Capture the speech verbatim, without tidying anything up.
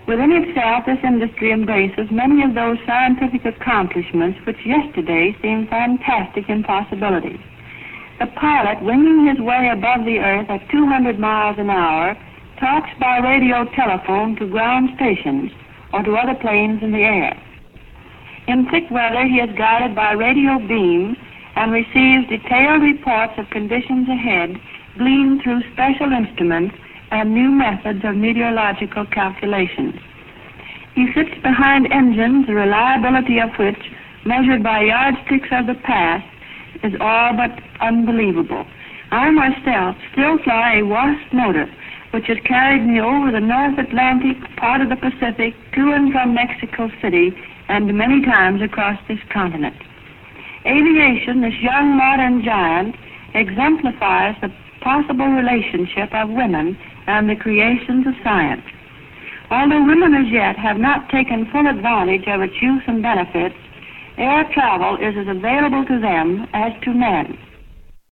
Within itself, this industry embraces many of those scientific accomplishments which yesterday seemed fantastic impossibilities. The pilot, winging his way above the earth at two hundred miles an hour, talks by radio telephone to ground stations or to other planes in the air. In thick weather, he is guided by radio beams and receives detailed reports of conditions ahead, gleaned through special instruments and new methods of meteorological calculations. He sits behind engines, the reliability of which, measured by yardsticks of the past, is all but unbelievable. I myself still fly a Wasp motor, which has carried me over the North Atlantic, part of the Pacific, to and from Mexico City, and many times across this continent. Aviation, this young modern giant, exemplifies the possible relationship of women and the creations of science. Although women as yet have not taken full advantage of its use and benefits, air travel is as available to them as to men.